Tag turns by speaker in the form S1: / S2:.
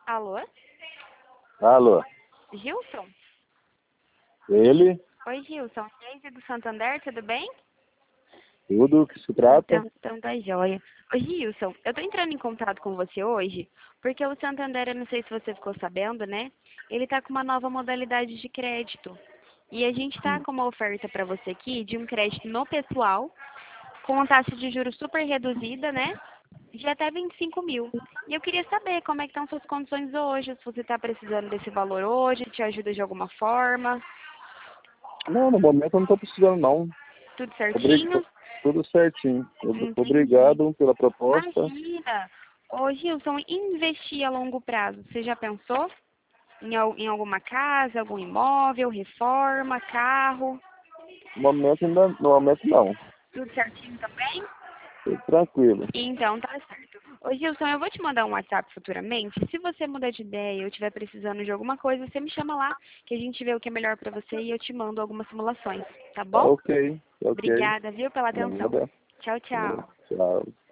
S1: Alô?
S2: Alô,
S1: Gilson?
S2: ele?
S1: Oi, Gilson. Desde do Santander, tudo bem?
S2: Tudo que se trata?
S1: Então tá joia. Ô, Gilson, eu tô entrando em contato com você hoje, porque o Santander, eu não sei se você ficou sabendo, né? Ele tá com uma nova modalidade de crédito. E a gente tá com uma oferta para você aqui de um crédito no pessoal, com uma taxa de juros super reduzida, né? De até 25 mil. E eu queria saber como é que estão suas condições hoje, se você está precisando desse valor hoje, te ajuda de alguma forma,
S2: Não, no momento eu não estou precisando não.
S1: tudo certinho?
S2: Tudo certinho.
S1: Entendi.
S2: Obrigado pela proposta.
S1: Imagina! Ô Gilson, investir a longo prazo, você já pensou em alguma casa, algum imóvel, reforma, carro?
S2: No momento não.
S1: Tudo certinho também?
S2: Tudo tranquilo.
S1: Então, tá certo. Ô Gilson, eu vou te mandar um WhatsApp futuramente. Se você mudar de ideia ou estiver precisando de alguma coisa, você me chama lá, que a gente vê o que é melhor pra você e eu te mando algumas simulações, tá
S2: Tá
S1: bom?
S2: ok, tá ok.
S1: Obrigada, viu, pela atenção.
S2: Nada.
S1: Tchau, tchau.
S2: Tchau.